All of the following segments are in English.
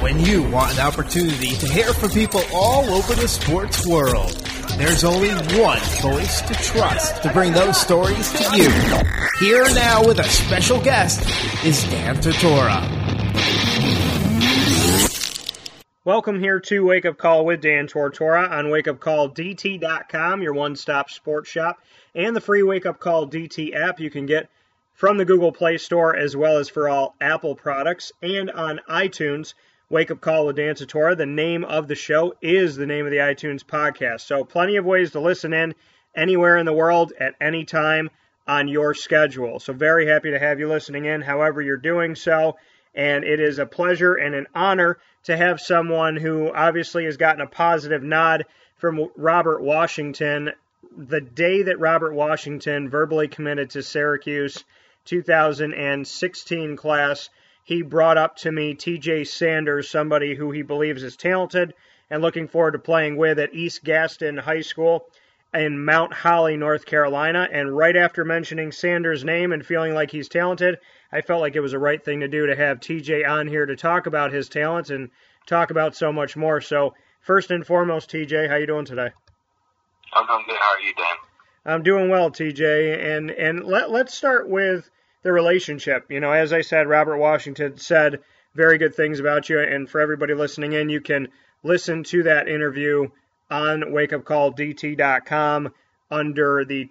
When you want an opportunity to hear from people all over the sports world, there's only one voice to trust to bring those stories to you. Here now with a special guest is Dan Tortora. Welcome here to Wake Up Call with Dan Tortora on wakeupcalldt.com, your one-stop sports shop, and the free Wake Up Call DT app you can get from the Google Play Store as well as for all Apple products, and on iTunes. Wake Up Call with Dan Tortora. The name of the show is the name of the iTunes podcast. So plenty of ways to listen in anywhere in the world at any time on your schedule. So very happy to have you listening in however you're doing so. And it is a pleasure and an honor to have someone who obviously has gotten a positive nod from Robert Washington. The day that Robert Washington verbally committed to Syracuse 2016 class, he brought up to me TJ Sanders, somebody who he believes is talented and looking forward to playing with at East Gaston High School in Mount Holly, North Carolina. And right after mentioning Sanders' name and feeling like he's talented, I felt like it was the right thing to do to have TJ on here to talk about his talents and talk about so much more. So first and foremost, TJ, how you doing today? I'm doing good. How are you, Dan? I'm doing well, TJ. And let's start with the relationship. You know, as I said, Robert Washington said very good things about you, and for everybody listening in, you can listen to that interview on wakeupcalldt.com under the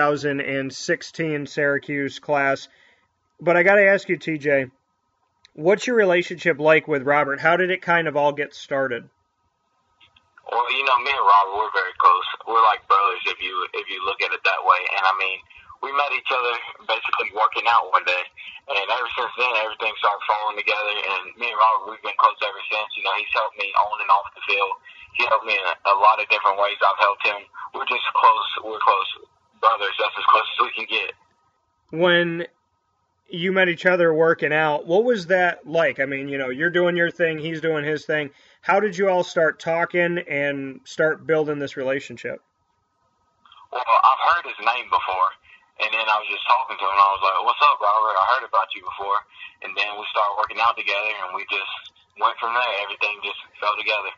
2016 Syracuse class. But I got to ask you, TJ, what's your relationship like with Robert? How did it kind of all get started? Well, you know, me and Robert, we're very close. We're like brothers if you look at it that way. And I mean, we met each other basically working out one day, and ever since then, everything started falling together, and me and Robert, we've been close ever since. You know, he's helped me on and off the field. He helped me in a lot of different ways. I've helped him. We're just close. We're close brothers. That's as close as we can get. When you met each other working out, what was that like? I mean, you know, you're doing your thing, he's doing his thing. How did you all start talking and start building this relationship? Well, I've heard his name before. And then I was just talking to him, and I was like, "What's up, Robert? I heard about you before." And then we started working out together, and we just went from there. Everything just fell together.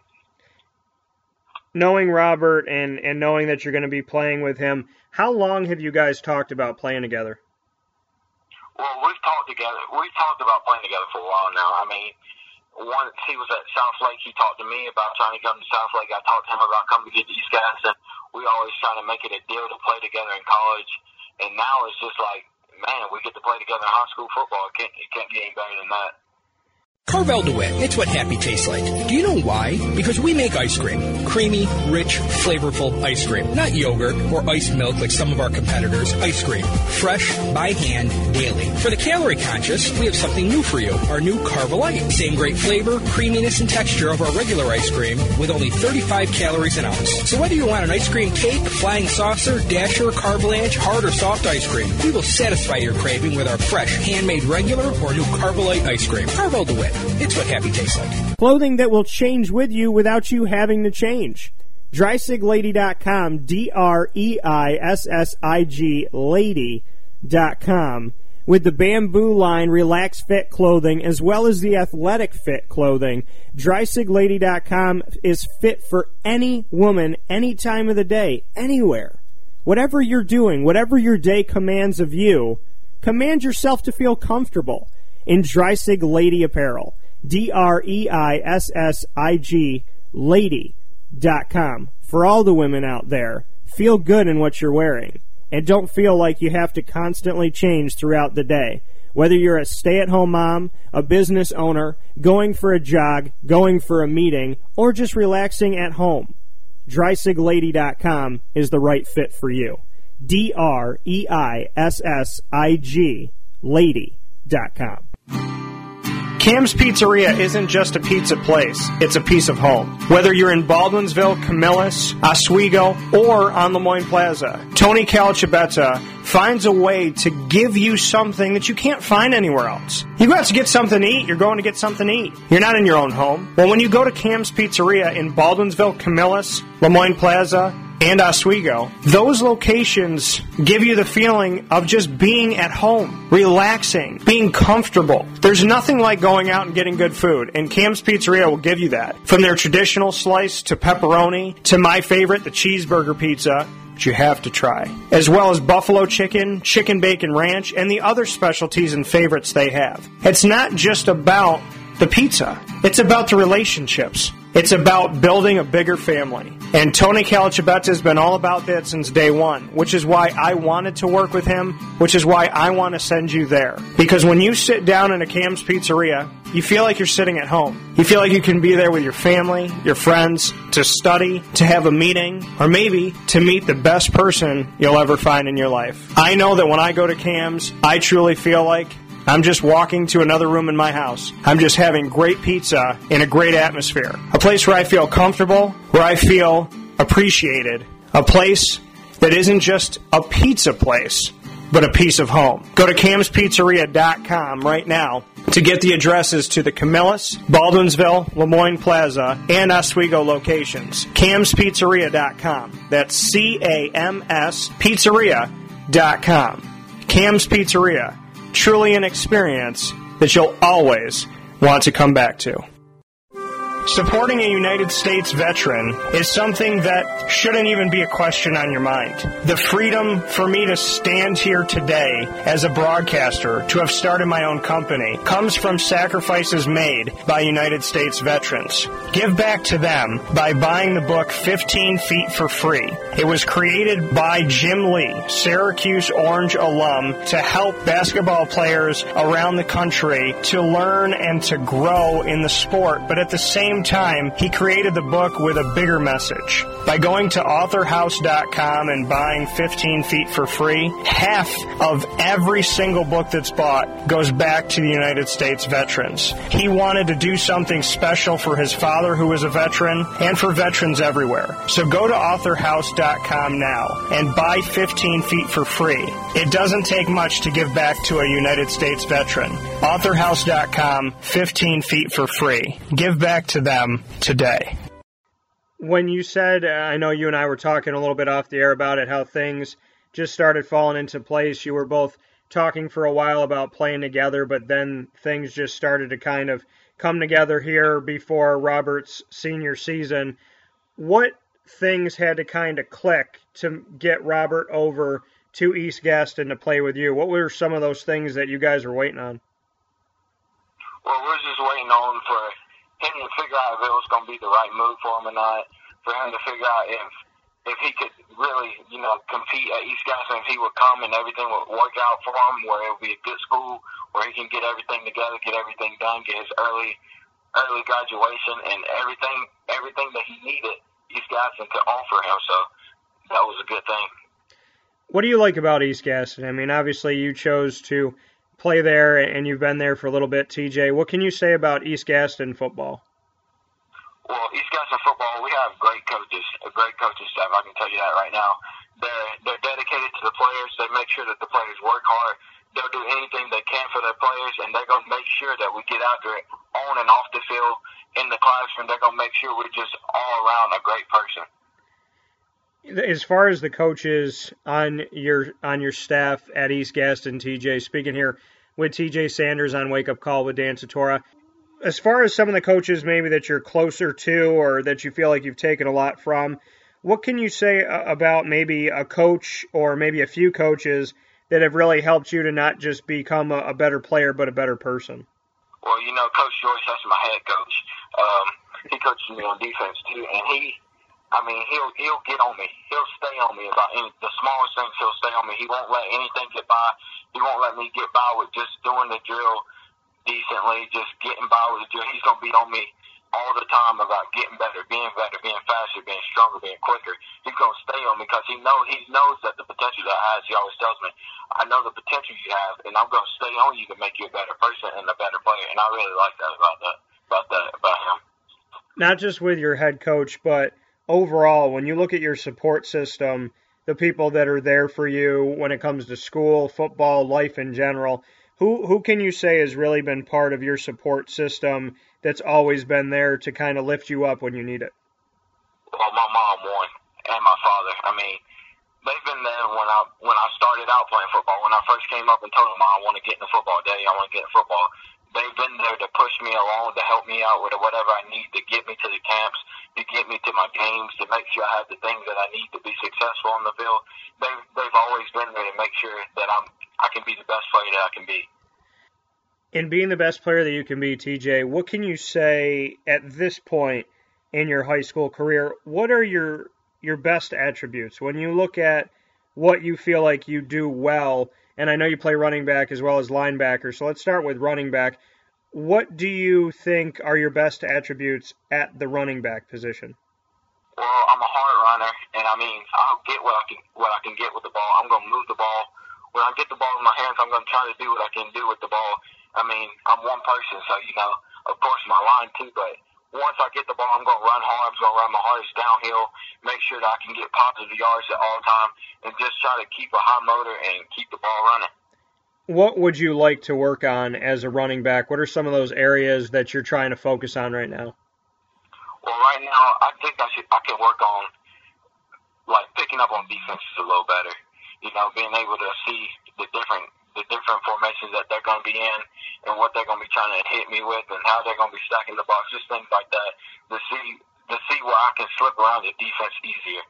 Knowing Robert and knowing that you're going to be playing with him, how long have you guys talked about playing together? Well, we've talked about playing together for a while now. I mean, once he was at South Lake, he talked to me about trying to come to South Lake. I talked to him about coming to get East Gaston. We always try to make it a deal to play together in college. And now it's just like, man, we get to play together in high school football. It can't get any better than that. Carvel DeWitt, it's what happy tastes like. Do you know why? Because we make ice cream. Creamy, rich, flavorful ice cream. Not yogurt or iced milk like some of our competitors. Ice cream. Fresh, by hand, daily. For the calorie conscious, we have something new for you. Our new Carvelite. Same great flavor, creaminess, and texture of our regular ice cream with only 35 calories an ounce. So whether you want an ice cream cake, flying saucer, dasher, carvalanche, hard or soft ice cream, we will satisfy your craving with our fresh, handmade regular or new Carvelite ice cream. Carvel DeWitt. It's what happy tastes like. Clothing that will change with you without you having to change. DreisigLady.com, DREISSIG Lady.com. With the Bamboo line Relax Fit clothing as well as the Athletic Fit clothing, DreisigLady.com is fit for any woman, any time of the day, anywhere. Whatever you're doing, whatever your day commands of you, command yourself to feel comfortable in Dreisig Lady apparel. DREISSIG Lady.com. For all the women out there, feel good in what you're wearing. And don't feel like you have to constantly change throughout the day. Whether you're a stay-at-home mom, a business owner, going for a jog, going for a meeting, or just relaxing at home, DreisigLady.com is the right fit for you. DREISSIG Lady.com. Cam's Pizzeria isn't just a pizza place, it's a piece of home. Whether you're in Baldwinsville, Camillus, Oswego, or on Lemoyne Plaza, Tony Calciabetta finds a way to give you something that you can't find anywhere else. You go out to get something to eat, you're going to get something to eat. You're not in your own home. Well, when you go to Cam's Pizzeria in Baldwinsville, Camillus, Lemoyne Plaza, and Oswego, those locations give you the feeling of just being at home, relaxing, being comfortable. There's nothing like going out and getting good food, and Cam's Pizzeria will give you that. From their traditional slice to pepperoni to my favorite, the cheeseburger pizza, which you have to try, as well as buffalo chicken, chicken bacon ranch, and the other specialties and favorites they have. It's not just about the pizza. It's about the relationships. It's about building a bigger family. And Tony Calacibetta has been all about that since day one, which is why I wanted to work with him, which is why I want to send you there. Because when you sit down in a Cam's Pizzeria, you feel like you're sitting at home. You feel like you can be there with your family, your friends, to study, to have a meeting, or maybe to meet the best person you'll ever find in your life. I know that when I go to Cam's, I truly feel like I'm just walking to another room in my house. I'm just having great pizza in a great atmosphere. A place where I feel comfortable, where I feel appreciated. A place that isn't just a pizza place, but a piece of home. Go to camspizzeria.com right now to get the addresses to the Camillus, Baldwinsville, Lemoyne Plaza, and Oswego locations. camspizzeria.com. That's CAMS Pizzeria.com. Cam's Pizzeria. Truly an experience that you'll always want to come back to. Supporting a United States veteran is something that shouldn't even be a question on your mind. The freedom for me to stand here today as a broadcaster, to have started my own company, comes from sacrifices made by United States veterans. Give back to them by buying the book 15 Feet for free. It was created by Jim Lee, Syracuse Orange alum, to help basketball players around the country to learn and to grow in the sport, but at the same time, he created the book with a bigger message. By going to authorhouse.com and buying 15 Feet for free, half of every single book that's bought goes back to the United States veterans. He wanted to do something special for his father, who was a veteran, and for veterans everywhere. So go to authorhouse.com now and buy 15 Feet for free. It doesn't take much to give back to a United States veteran. authorhouse.com, 15 Feet for free. Give back to them today. When you said, I know you and I were talking a little bit off the air about it, how things just started falling into place. You were both talking for a while about playing together, but then things just started to kind of come together here before Robert's senior season. What things had to kind of click to get Robert over to East Gaston to play with you? What were some of those things that you guys were waiting on? Well, we're just waiting on for him to figure out if it was going to be the right move for him or not, for him to figure out if he could really, compete at East Gaston, if he would come and everything would work out for him, where it would be a good school, where he can get everything together, get everything done, get his early graduation, and everything that he needed East Gaston to offer him. So that was a good thing. What do you like about East Gaston? I mean, obviously you chose to play there, and you've been there for a little bit, TJ. What can you say about East Gaston football? Well, East Gaston football, we have great coaches, a great coaching staff. I can tell you that right now. They're dedicated to the players. They make sure that the players work hard. They'll do anything they can for their players, and they're going to make sure that we get after it on and off the field, in the classroom. They're going to make sure we're just all around a great person. As far as the coaches on your staff at East Gaston, TJ, speaking here with TJ Sanders on Wake Up Call with Dan Tortora, as far as some of the coaches maybe that you're closer to or that you feel like you've taken a lot from, what can you say about maybe a coach or maybe a few coaches that have really helped you to not just become a better player but a better person? Well, Coach Joyce, that's my head coach. He coaches me on defense too, and he'll get on me. He'll stay on me about the smallest things. He'll stay on me. He won't let anything get by. He won't let me get by with just doing the drill decently, just getting by with the drill. He's going to be on me all the time about getting better, being faster, being stronger, being quicker. He's going to stay on me because he knows that the potential that I have. He always tells me, I know the potential you have, and I'm going to stay on you to make you a better person and a better player. And I really like that about him. Not just with your head coach, but overall, when you look at your support system, the people that are there for you when it comes to school, football, life in general, who can you say has really been part of your support system that's always been there to kind of lift you up when you need it? Well, my mom won, and my father. I mean, they've been there when I started out playing football. When I first came up and told them I want to get into football, Daddy, I want to get into football. They've been there to push me along, to help me out with whatever I need to get me to the camps, to get me to my games, to make sure I have the things that I need to be successful on the field. They've always been there to make sure that I can be the best player that I can be. In being the best player that you can be, TJ, what can you say at this point in your high school career? What are your best attributes? When you look at what you feel like you do well, and I know you play running back as well as linebacker, so let's start with running back. What do you think are your best attributes at the running back position? Well, I'm a hard runner, and I mean, I'll get what I can get with the ball. I'm going to move the ball. When I get the ball in my hands, I'm going to try to do what I can do with the ball. I mean, I'm one person, so, of course, my line too, but once I get the ball, I'm going to run hard. I'm going to run my hardest downhill, make sure that I can get positive yards at all time, and just try to keep a high motor and keep the ball running. What would you like to work on as a running back? What are some of those areas that you're trying to focus on right now? Well, right now, I think I can work on, picking up on defenses a little better. Being able to see the different formations that they're going to be in and what they're going to be trying to hit me with and how they're going to be stacking the box, just things like that, to see where I can slip around the defense easier.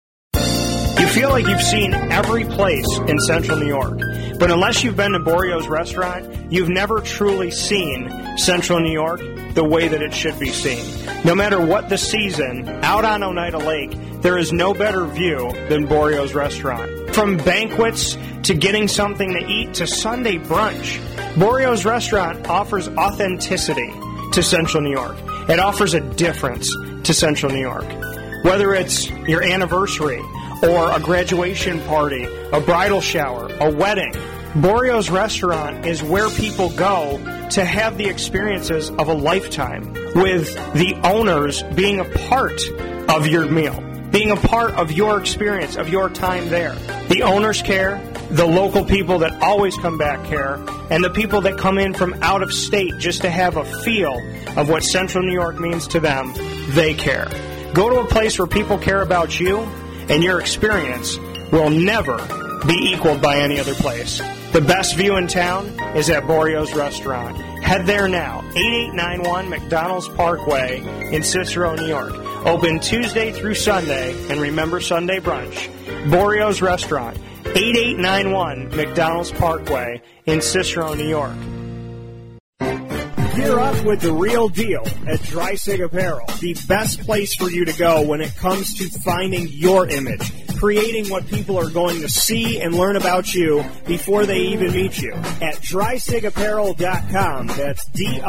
You feel like you've seen every place in Central New York, but unless you've been to Borio's restaurant, you've never truly seen Central New York the way that it should be seen. No matter what the season, out on Oneida Lake, there is no better view than Borio's restaurant. From banquets to getting something to eat to Sunday brunch, Borio's restaurant offers authenticity to Central New York. It offers a difference to Central New York. Whether it's your anniversary or a graduation party, a bridal shower, a wedding, Borio's restaurant is where people go to have the experiences of a lifetime, with the owners being a part of your meal, being a part of your experience, of your time there. The owners care, the local people that always come back care, and the people that come in from out of state just to have a feel of what Central New York means to them, they care. Go to a place where people care about you, and your experience will never be equaled by any other place. The best view in town is at Borio's Restaurant. Head there now, 8891 McDonald's Parkway in Cicero, New York. Open Tuesday through Sunday, and remember Sunday brunch. Borio's Restaurant, 8891 McDonald's Parkway in Cicero, New York. Gear up with the real deal at Dreisig Apparel, the best place for you to go when it comes to finding your image, creating what people are going to see and learn about you before they even meet you. At DreisigApparel.com, that's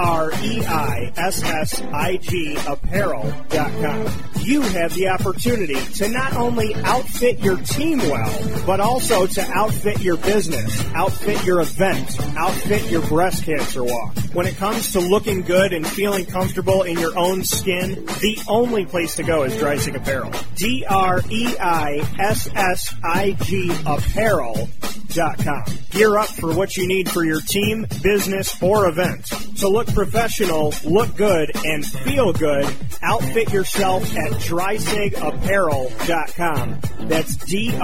DREISSIG Apparel.com. You have the opportunity to not only outfit your team well, but also to outfit your business, outfit your event, outfit your breast cancer walk. When it comes to looking good and feeling comfortable in your own skin, the only place to go is Dreisig Apparel. DREISSIG Apparel.com. Gear up for what you need for your team, business, or event. To look professional, look good, and feel good, outfit yourself at DreisigApparel.com. That's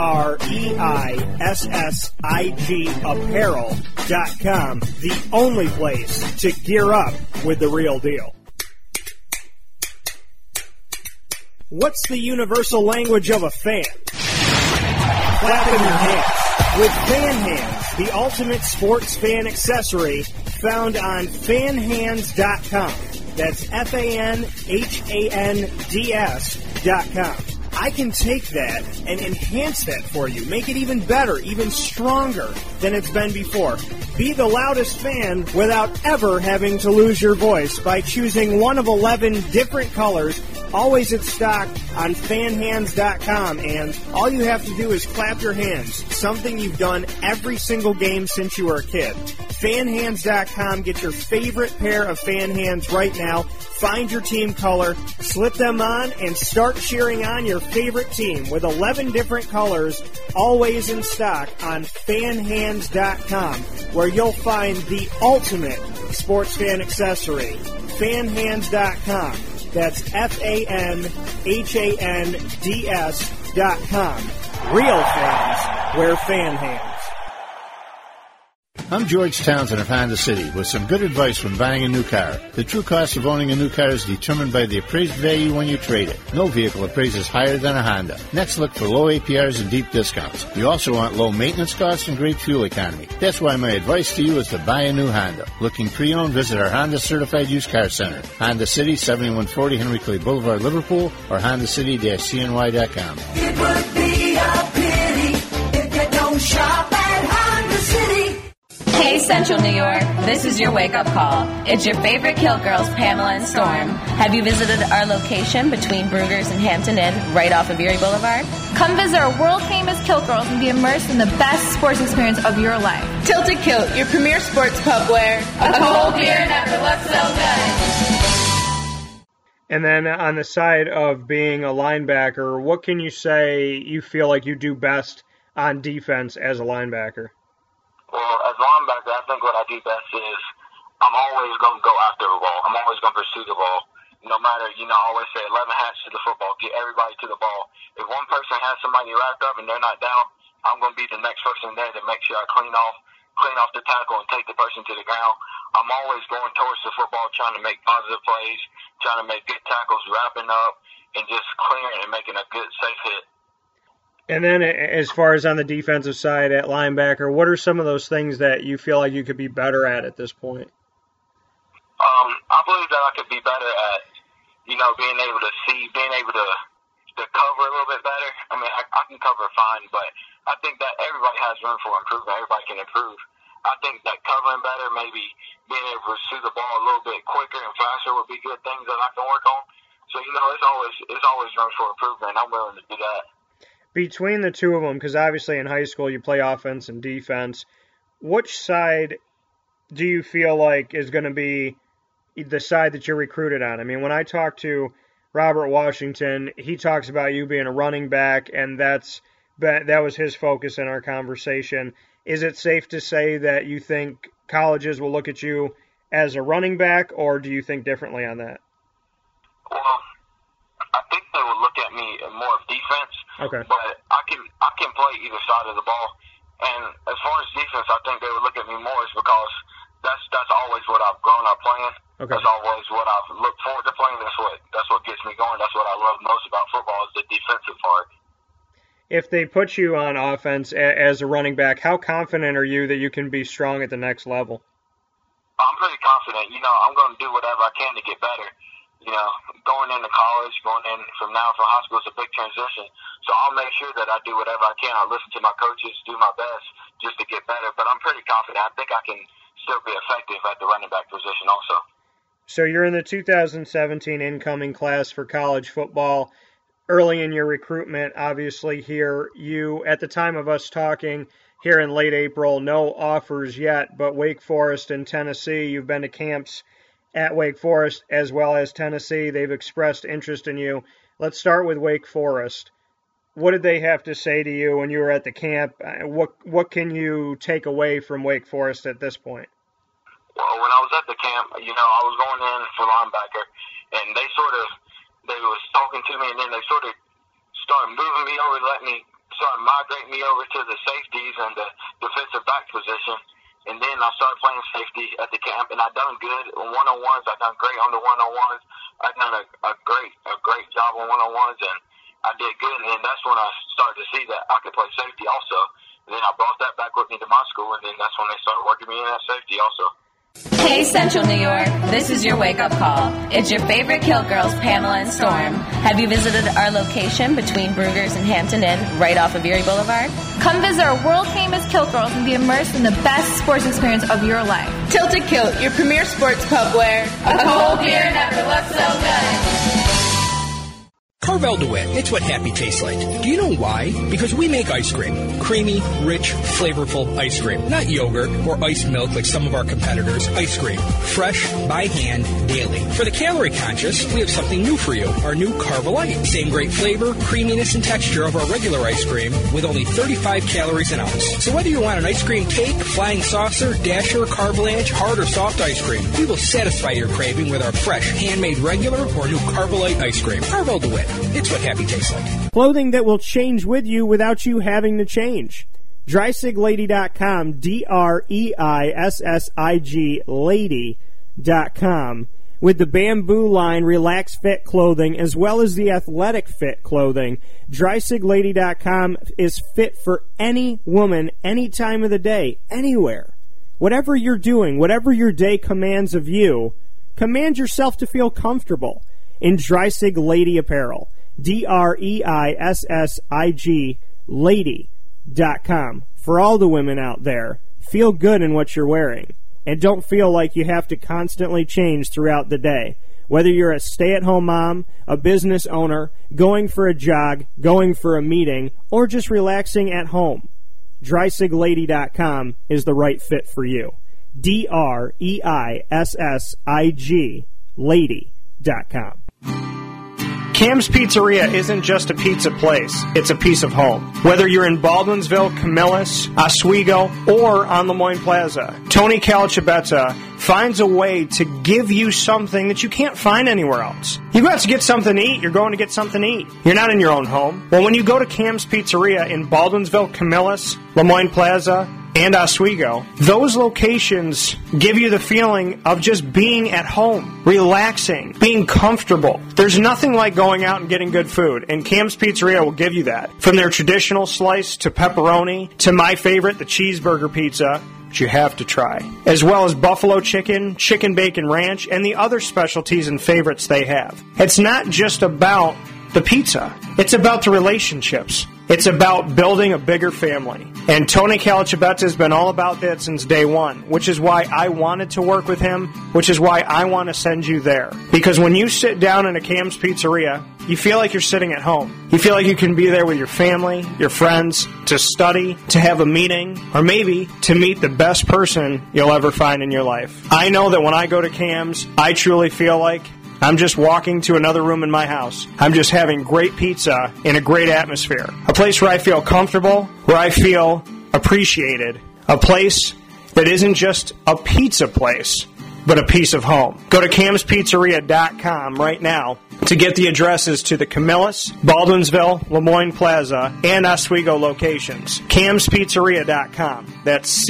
DREISSIG Apparel.com. The only place to gear up with the real deal. What's the universal language of a fan? Clapping your hands. With Fan Hands, the ultimate sports fan accessory, found on fanhands.com. That's FANHANDS.com. I can take that and enhance that for you, make it even better, even stronger than it's been before. Be the loudest fan without ever having to lose your voice by choosing one of 11 different colors, always in stock on fanhands.com, and all you have to do is clap your hands, something you've done every single game since you were a kid. Fanhands.com, get your favorite pair of fan hands right now. Find your team color, slip them on, and start cheering on your favorite team with 11 different colors, always in stock on fanhands.com, where you'll find the ultimate sports fan accessory. Fanhands.com. That's FANHANDS.com. HondaCivic.com. Real fans wear fan hands. I'm George Townsend of Honda City with some good advice when buying a new car. The true cost of owning a new car is determined by the appraised value when you trade it. No vehicle appraises higher than a Honda. Next, look for low APRs and deep discounts. You also want low maintenance costs and great fuel economy. That's why my advice to you is to buy a new Honda. Looking pre-owned, visit our Honda Certified Used Car Center. Honda City, 7140 Henry Clay Boulevard, Liverpool, or HondaCity-CNY.com. It would be a pity if you don't shop at Honda City. Hey, Central New York, this is your wake-up call. It's your favorite Kill Girls, Pamela and Storm. Have you visited our location between Brugger's and Hampton Inn, right off of Erie Boulevard? Come visit our world-famous Kilt Girls and be immersed in the best sports experience of your life. Tilted Kilt, your premier sports pub where a cold beer never looks so good. And then on the side of being a linebacker, what can you say you feel like you do best on defense as a linebacker? Well, as a linebacker, I think what I do best is I'm always going to go after the ball. I'm always going to pursue the ball. No matter, I always say 11 hats to the football, get everybody to the ball. If one person has somebody wrapped up and they're not down, I'm going to be the next person there to make sure I clean off the tackle and take the person to the ground. I'm always going towards the football, trying to make positive plays, trying to make good tackles, wrapping up, and just clearing and making a good, safe hit. And then as far as on the defensive side at linebacker, what are some of those things that you feel like you could be better at this point? I believe that I could be better at, being able to see, being able to cover a little bit better. I mean, I can cover fine, but I think that everybody has room for improvement. Everybody can improve. I think that covering better, maybe being able to pursue the ball a little bit quicker and faster would be good things that I can work on. So, it's always room for improvement. I'm willing to do that. Between the two of them, because obviously in high school you play offense and defense, which side do you feel like is going to be the side that you're recruited on? I mean, when I talk to Robert Washington, he talks about you being a running back, and that was his focus in our conversation. Is it safe to say that you think colleges will look at you as a running back, or do you think differently on that? Well, I think they will look at me more of defense. Okay. But I can play either side of the ball. And as far as defense, I think they would look at me more is because that's always what I've grown up playing. Okay. That's always what I've looked forward to playing. That's what gets me going. That's what I love most about football is the defensive part. If they put you on offense as a running back, how confident are you that you can be strong at the next level? I'm pretty confident. I'm going to do whatever I can to get better. Going into college, going in from high school is a big transition. So I'll make sure that I do whatever I can. I listen to my coaches, do my best just to get better. But I'm pretty confident. I think I can still be effective at the running back position also. So you're in the 2017 incoming class for college football. Early in your recruitment, obviously here, you, at the time of us talking, here in late April, no offers yet, but Wake Forest and Tennessee, you've been to camps at Wake Forest as well as Tennessee. They've expressed interest in you. Let's start with Wake Forest. What did they have to say to you when you were at the camp? What can you take away from Wake Forest at this point? Well, when I was at the camp, I was going in for linebacker, and they was talking to me, and then they sort of started moving me over, started migrating me over to the safeties and the defensive back position. And then I started playing safety at the camp, and I done good on one-on-ones. I done great on the one-on-ones. I done a great job on one-on-ones, and I did good. And then that's when I started to see that I could play safety also. And then I brought that back with me to my school, and then that's when they started working me in at safety also. Hey, Central New York, this is your wake-up call. It's your favorite Kilt Girls, Pamela and Storm. Have you visited our location between Brugger's and Hampton Inn, right off of Erie Boulevard? Come visit our world-famous Kilt Girls and be immersed in the best sports experience of your life. Tilted Kilt, your premier sports pub where a cold beer never looks so good. Carvel DeWitt, it's what happy tastes like. Do you know why? Because we make ice cream. Creamy, rich, flavorful ice cream. Not yogurt or iced milk like some of our competitors. Ice cream. Fresh, by hand, daily. For the calorie conscious, we have something new for you. Our new Carvelite. Same great flavor, creaminess, and texture of our regular ice cream with only 35 calories an ounce. So whether you want an ice cream cake, flying saucer, dasher, carvalanche, hard or soft ice cream, we will satisfy your craving with our fresh, handmade regular or new Carvelite ice cream. Carvel DeWitt. It's what happy tastes like. Clothing that will change with you without you having to change. DreisigLady.com, DREISSIG Lady.com. With the Bamboo line Relax Fit clothing as well as the Athletic Fit clothing, DreisigLady.com is fit for any woman, any time of the day, anywhere. Whatever you're doing, whatever your day commands of you, command yourself to feel comfortable in Dreisig Lady apparel. DREISSIG Lady.com. For all the women out there, feel good in what you're wearing. And don't feel like you have to constantly change throughout the day. Whether you're a stay-at-home mom, a business owner, going for a jog, going for a meeting, or just relaxing at home, DreisigLady.com is the right fit for you. DREISSIG Lady.com. Cam's Pizzeria isn't just a pizza place, it's a piece of home. Whether you're in Baldwinsville, Camillus, Oswego, or on Lemoyne Plaza, Tony Calacibetta finds a way to give you something that you can't find anywhere else. You go out to get something to eat, you're going to get something to eat. You're not in your own home. Well, when you go to Cam's Pizzeria in Baldwinsville, Camillus, Lemoyne Plaza, and Oswego, those locations give you the feeling of just being at home, relaxing, being comfortable. There's nothing like going out and getting good food, and Cam's Pizzeria will give you that. From their traditional slice to pepperoni to my favorite, the cheeseburger pizza, which you have to try, as well as buffalo chicken, chicken bacon ranch, and the other specialties and favorites they have. It's not just about the pizza. It's about the relationships. It's about building a bigger family. And Tony Calacibetta has been all about that since day one, which is why I wanted to work with him, which is why I want to send you there. Because when you sit down in a Cam's Pizzeria, you feel like you're sitting at home. You feel like you can be there with your family, your friends, to study, to have a meeting, or maybe to meet the best person you'll ever find in your life. I know that when I go to Cam's, I truly feel like I'm just walking to another room in my house. I'm just having great pizza in a great atmosphere. A place where I feel comfortable, where I feel appreciated. A place that isn't just a pizza place, but a piece of home. Go to camspizzeria.com right now to get the addresses to the Camillus, Baldwinsville, Lemoyne Plaza, and Oswego locations. camspizzeria.com. That's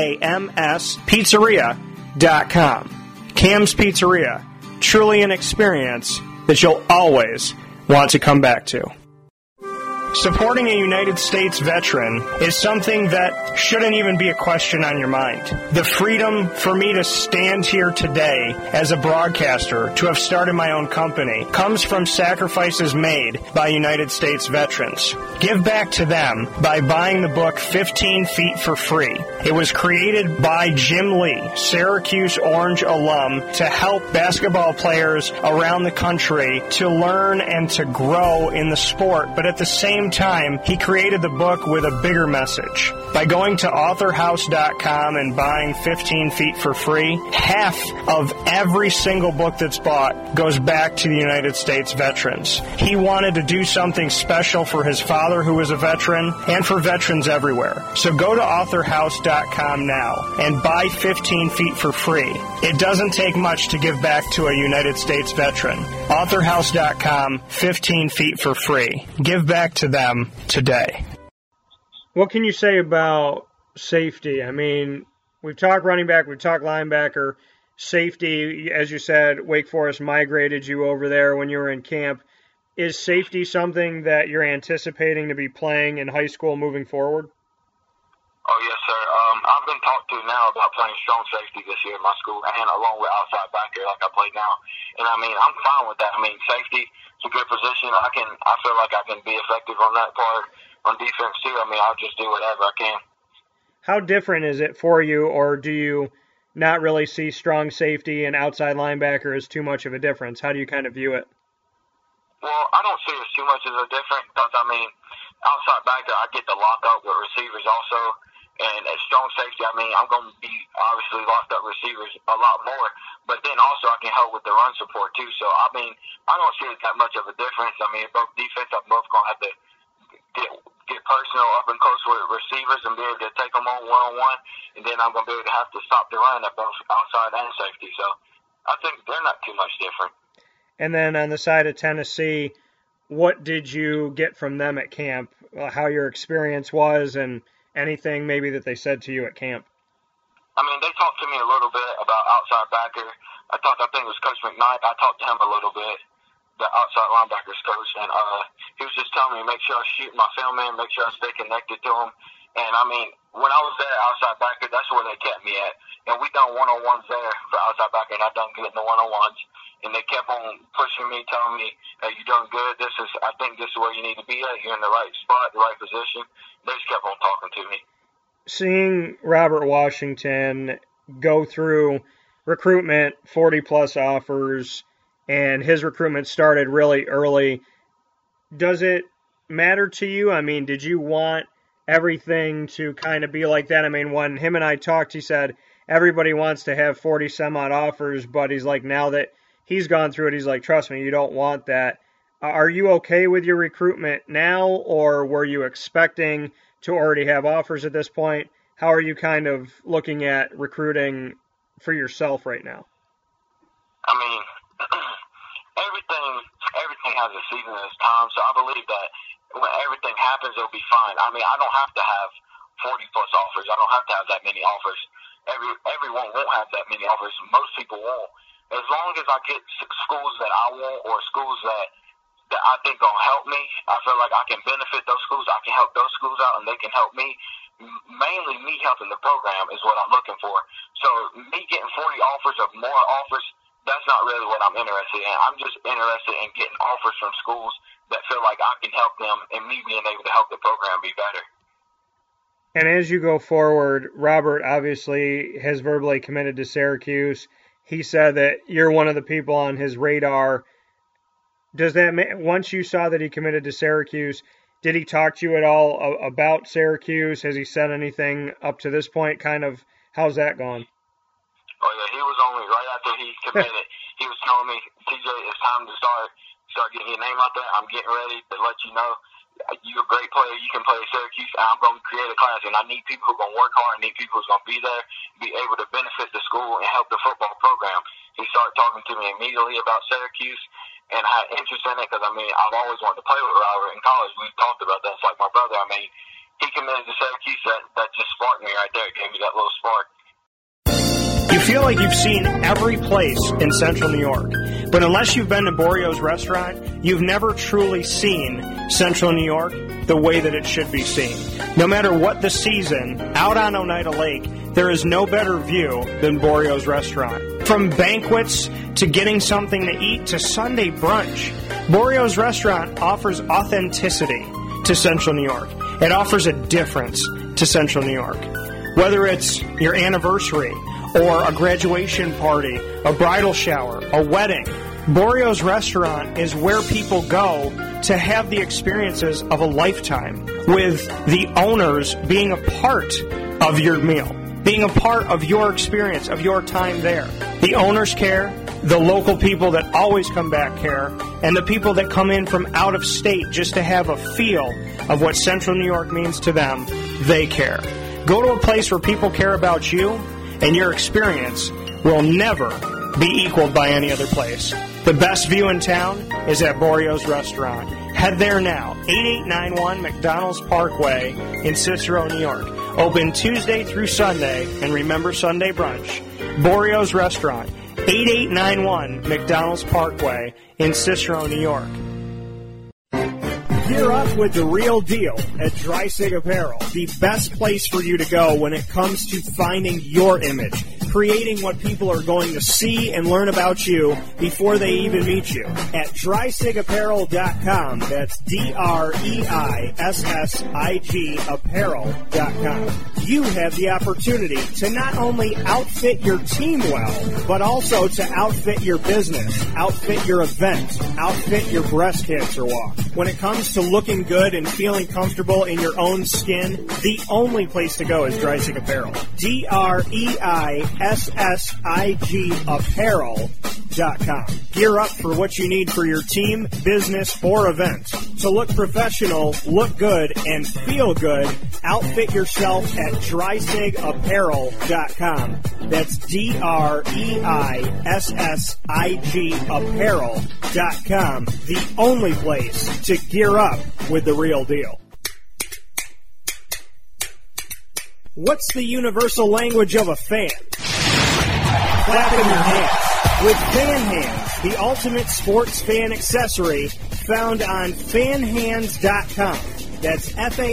CAMS Pizzeria.com. Cam's Pizzeria. Truly an experience that you'll always want to come back to. Supporting a United States veteran is something that shouldn't even be a question on your mind. The freedom for me to stand here today as a broadcaster, to have started my own company, comes from sacrifices made by United States veterans. Give back to them by buying the book 15 Feet for free. It was created by Jim Lee, Syracuse Orange alum, to help basketball players around the country to learn and to grow in the sport, but at the same time, he created the book with a bigger message. By going to authorhouse.com and buying 15 Feet for free, half of every single book that's bought goes back to the United States veterans. He wanted to do something special for his father, who was a veteran, and for veterans everywhere. So go to authorhouse.com now and buy 15 Feet for free. It doesn't take much to give back to a United States veteran. authorhouse.com, 15 Feet for free. Give back to them today. What can you say about safety? I mean, we've talked running back, we've talked linebacker. Safety, as you said, Wake Forest migrated you over there when you were in camp. Is safety something that you're anticipating to be playing in high school moving forward? Oh, yes, sir. I've been talked to now about playing strong safety this year in my school, and along with outside backer like I play now. And, I mean, I'm fine with that. I mean, safety is a good position. I feel like I can be effective on that part. On defense, too, I mean, I'll just do whatever I can. How different is it for you, or do you not really see strong safety and outside linebacker as too much of a difference? How do you kind of view it? Well, I don't see it as too much as a difference because, I mean, outside backer, I get to lock up with receivers also. And at strong safety, I mean, I'm going to be obviously locked up receivers a lot more. But then also I can help with the run support, too. So, I mean, I don't see it that much of a difference. I mean, both defense, I'm both going to have to get personal up and close with receivers and be able to take them on one-on-one. And then I'm going to be able to have to stop the run at both outside and safety. So, I think they're not too much different. And then on the side of Tennessee, what did you get from them at camp, how your experience was, and anything maybe that they said to you at camp? I mean, they talked to me a little bit about outside backer. I think it was Coach McKnight. I talked to him a little bit, the outside linebackers coach, and he was just telling me make sure I shoot my film in, make sure I stay connected to him. And, I mean, when I was there outside backer, that's where they kept me at. And we done one-on-ones there for outside backer, and I done good in the one-on-ones. And they kept on pushing me, telling me, hey, you're doing good. I think this is where you need to be at. You're in the right spot, the right position. They just kept on talking to me. Seeing Robert Washington go through recruitment, 40-plus offers, and his recruitment started really early, does it matter to you? I mean, did you want everything to kind of be like that? I mean, when him and I talked, he said everybody wants to have 40-some-odd offers, but he's like, now that he's gone through it, he's like, trust me, you don't want that. Are you okay with your recruitment now, or were you expecting to already have offers at this point? How are you kind of looking at recruiting for yourself right now? I mean, everything has a season and its time, so I believe that when everything happens, it'll be fine. I mean, I don't have to have 40-plus offers. I don't have to have that many offers. Everyone won't have that many offers. Most people won't. As long as I get schools that I want or schools that I think going to help me, I feel like I can benefit those schools. I can help those schools out, and they can help me. Mainly me helping the program is what I'm looking for. So me getting 40 offers or more offers, that's not really what I'm interested in. I'm just interested in getting offers from schools that feel like I can help them and me being able to help the program be better. And as you go forward, Robert obviously has verbally committed to Syracuse. He said that you're one of the people on his radar. Does that, once you saw that he committed to Syracuse, did he talk to you at all about Syracuse? Has he said anything up to this point? Kind of, how's that gone? Oh, yeah, he was only right after he committed. He was telling me, TJ, it's time to start getting your name out there. I'm getting ready to let you know you're a great player. You can play at Syracuse. I'm going to create a class, and I need people who are going to work hard. I need people who's going to be there, be able to benefit the school and help the football program. He started talking to me immediately about Syracuse, and I had interest in it because, I mean, I've always wanted to play with Robert in college. We've talked about that. It's like my brother. I mean, he committed to Syracuse. That just sparked me right there. It gave me that little spark. You feel like you've seen every place in Central New York, but unless you've been to Borio's restaurant, you've never truly seen Central New York the way that it should be seen. No matter what the season, out on Oneida Lake, there is no better view than Borio's restaurant. From banquets to getting something to eat to Sunday brunch, Borio's restaurant offers authenticity to Central New York. It offers a difference to Central New York. Whether it's your anniversary or a graduation party, a bridal shower, a wedding, Borio's restaurant is where people go to have the experiences of a lifetime, with the owners being a part of your meal, being a part of your experience, of your time there. The owners care, the local people that always come back care, and the people that come in from out of state just to have a feel of what Central New York means to them, they care. Go to a place where people care about you, and your experience will never be equaled by any other place. The best view in town is at Borio's Restaurant. Head there now, 8891 McDonald's Parkway in Cicero, New York. Open Tuesday through Sunday, and remember Sunday brunch. Borio's Restaurant, 8891 McDonald's Parkway in Cicero, New York. Gear up with the real deal at Dreisig Apparel, the best place for you to go when it comes to finding your image, creating what people are going to see and learn about you before they even meet you. At DreisigApparel.com, that's DREISSIG apparel.com. You have the opportunity to not only outfit your team well, but also to outfit your business, outfit your event, outfit your breast cancer walk. When it comes to looking good and feeling comfortable in your own skin, the only place to go is Dreisig Apparel. DREISSIG apparel.com. FanHands.com. Gear up for what you need for your team, business, or event. To look professional, look good, and feel good, outfit yourself at DreissigApparel.com. That's DREISSIG Apparel.com. The only place to gear up with the real deal. What's the universal language of a fan? Clapping your hands. With Fan Hands, the ultimate sports fan accessory, found on FanHands.com. That's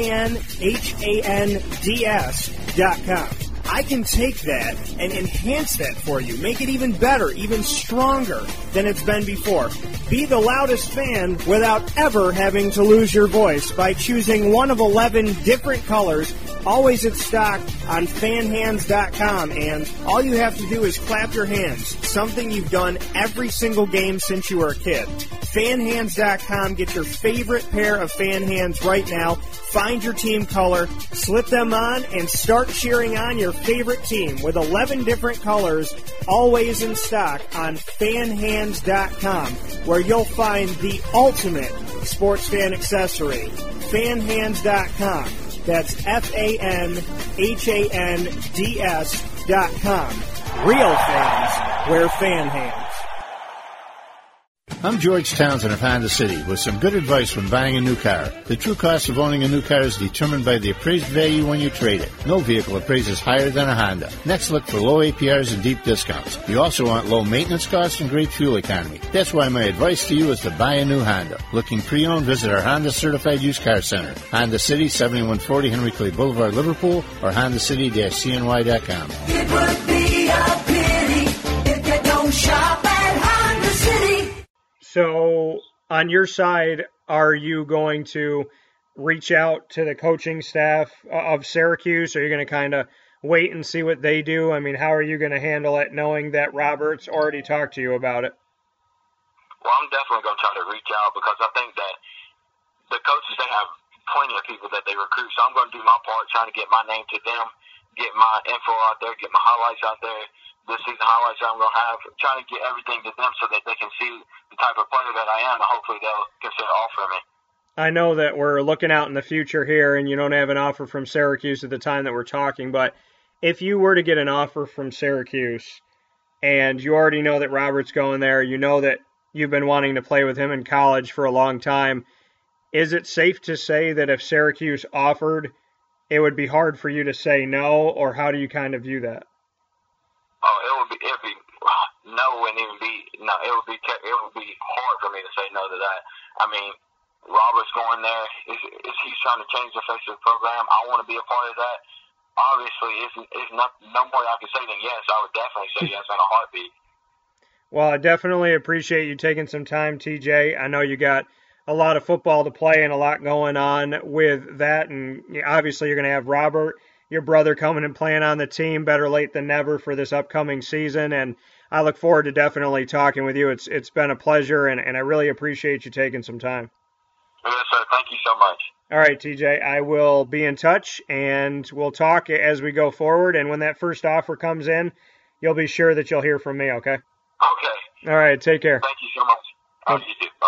FanHands.com. I can take that and enhance that for you, make it even better, even stronger than it's been before. Be the loudest fan without ever having to lose your voice by choosing one of 11 different colors, always in stock on FanHands.com, and all you have to do is clap your hands, something you've done every single game since you were a kid. FanHands.com, get your favorite pair of fan hands right now. Find your team color, slip them on, and start cheering on your favorite team with 11 different colors, always in stock on FanHands.com, where you'll find the ultimate sports fan accessory. FanHands.com. That's FanHands.com. Real fans wear fan hands. I'm George Townsend of Honda City with some good advice when buying a new car. The true cost of owning a new car is determined by the appraised value when you trade it. No vehicle appraises higher than a Honda. Next, look for low APRs and deep discounts. You also want low maintenance costs and great fuel economy. That's why my advice to you is to buy a new Honda. Looking pre-owned, visit our Honda Certified Used Car Center. Honda City, 7140 Henry Clay Boulevard, Liverpool, or HondaCity-CNY.com. It would be a pity if you don't shop at Honda City. So, on your side, are you going to reach out to the coaching staff of Syracuse? Or are you going to kind of wait and see what they do? I mean, how are you going to handle it knowing that Robert's already talked to you about it? Well, I'm definitely going to try to reach out because I think that the coaches, they have plenty of people that they recruit. So I'm going to do my part, trying to get my name to them, get my info out there, get my highlights out there. This season highlights I'm going to have, trying to get everything to them so that they can see the type of player that I am, and hopefully they'll consider offering me. I know that we're looking out in the future here, and you don't have an offer from Syracuse at the time that we're talking, but if you were to get an offer from Syracuse, and you already know that Robert's going there, you know that you've been wanting to play with him in college for a long time, is it safe to say that if Syracuse offered, it would be hard for you to say no, or how do you kind of view that? Oh, it would be no, wouldn't even be no. It would be hard for me to say no to that. I mean, Robert's going there. He's trying to change the face of the program. I want to be a part of that. Obviously, it's no more I can say than yes. I would definitely say yes in a heartbeat. Well, I definitely appreciate you taking some time, TJ. I know you got a lot of football to play and a lot going on with that, and obviously you're going to have Robert, your brother, coming and playing on the team. Better late than never for this upcoming season, and I look forward to definitely talking with you. It's been a pleasure, and I really appreciate you taking some time. Yes, sir. Thank you so much. All right, TJ, I will be in touch, and we'll talk as we go forward, and when that first offer comes in, you'll be sure that you'll hear from me, okay? Okay. All right, take care. Thank you so much. You too.